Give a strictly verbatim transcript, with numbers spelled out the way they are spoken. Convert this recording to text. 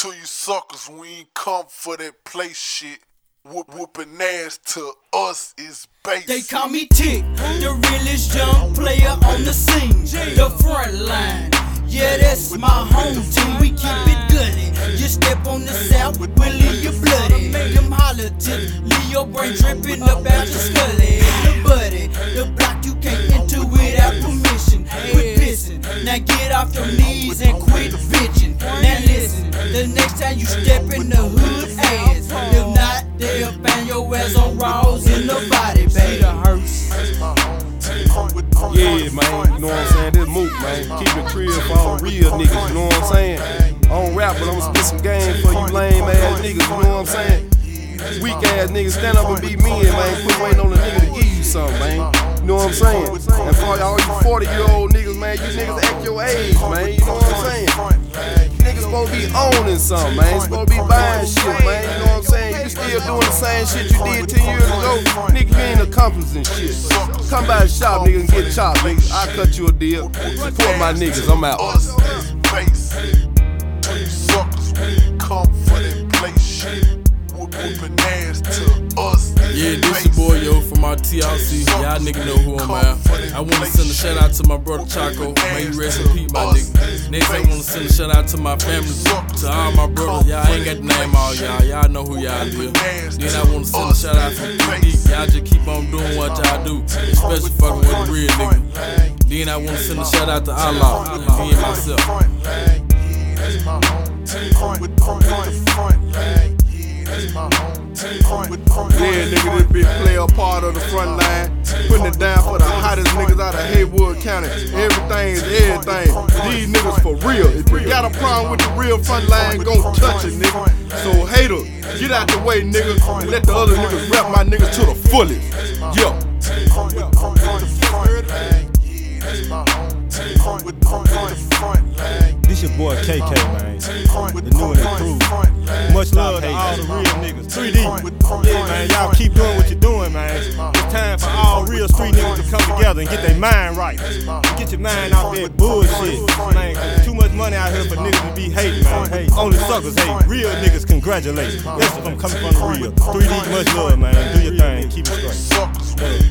To you suckers, we ain't come for that play shit. Whoop, whooping ass to us is basic. They call me Tick, the realest young player on the scene. The front line, yeah, that's my home team. We keep it goody. You step on the south, we'll leave you bloody. Them holler tip, leave your brain dripping up out your scully. The buddy, the block you can't enter without permission. Quit pissing, now get off your knees and quit bitching. Now listen, the next time you step in the hood, ass. If not, they'll find your ass on raws in the body, baby. The hearse. Yeah, man, you know what I'm saying? This Mook, man. Keep it real for all real niggas, you know what I'm saying? I don't rap, but I'ma spit some game for you lame ass niggas, you know what I'm saying? Weak ass niggas, stand up and be men, man. Quit waiting on the nigga to give you something, man. You know what I'm saying? And for all you forty year old niggas, man, you niggas act your age, man. You know what I'm saying? Niggas supposed to be owning something, man. Supposed to be buying shit, man. You know what I'm saying? You still doing the same shit you did ten years ago. Nigga, you ain't accomplishing shit. Come by the shop, nigga, and get chopped, nigga. I cut you a deal. Support my niggas, I'm out. Us is basic. To you suckers, we ain't come for that play shit. Whooping ass to us. Yeah, this your boy Yo from our T L C. Y'all niggas know who I'm at. I wanna send a shout out to my brother Chaco. May you rest in peace, my nigga. Next, I wanna send a shout out to my family, to all my brothers. Y'all ain't got the name all y'all. Y'all know who y'all is. Then I wanna send a shout out to three D. Y'all just keep on doing what y'all do, especially fucking with the real nigga. Then I wanna send a shout out to Allah and me and myself. Yeah, nigga, this big player part of the front line, putting it down for the hottest niggas out of Haywood County. Everything is everything. These niggas for real. If you got a problem with the real front line, gon' touch it, nigga. So hater, get out the way, nigga, and let the other niggas rap my niggas to the fullest. Yeah. This your boy K K, man. The new and improved. Much love to all the real niggas. three D. Yeah, man, y'all keep doing what you're doing, man. It's time for all real street niggas to come together and get their mind right. Get your mind out there bullshit, man. Cause too much money out here for niggas to be hating, man. Hey, only suckers hate. Real niggas congratulate. That's what I'm coming from the real. three D, much love, man. Do your thing. Keep it straight.